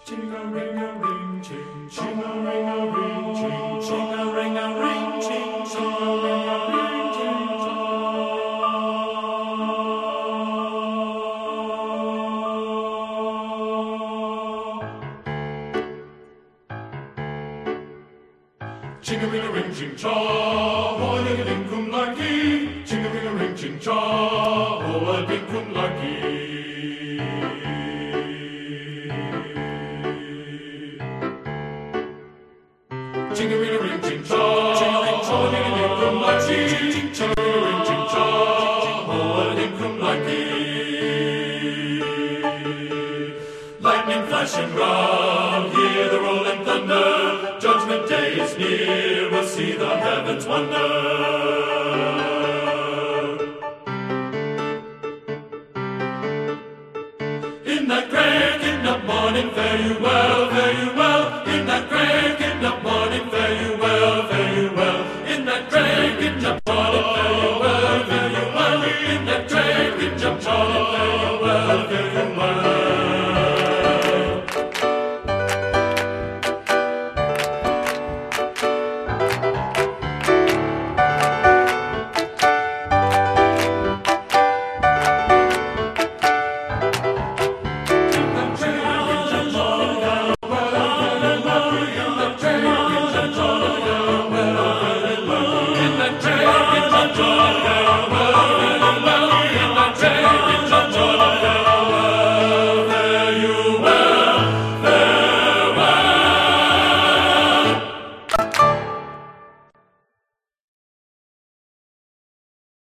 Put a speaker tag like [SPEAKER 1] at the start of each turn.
[SPEAKER 1] Ting-a-ring-a-ring, ting, ting-a-ring-a-ring, ting, ting-a-ring-a-ring, ting, ting-a-ring-a-ring, ting, Ching-a-ring-a-ring, ching-cha, ho-a-ding-a-ding, cum-larky. Ching-a-ring-a-ring, ching-cha, ho-a-ding, cum-larky. Ching-a-ring-a-ring, ching-cha, ho-a-ding-a-ding, cum-larky. Ching-a-ring-a-ring, ching-cha, ho-a-ding, cum-larky. Lightning flashing round, hear the rolling thunder. Judgment day is near, we'll see the heavens wonder. In that grey kidnap morning, fare you well, fare you well. In that grey kidnap morning, fare you well, fare you well. In that grey kidnap morning, fare you well, fare you well. In that grey kidnap morning, fare you well, fare you well.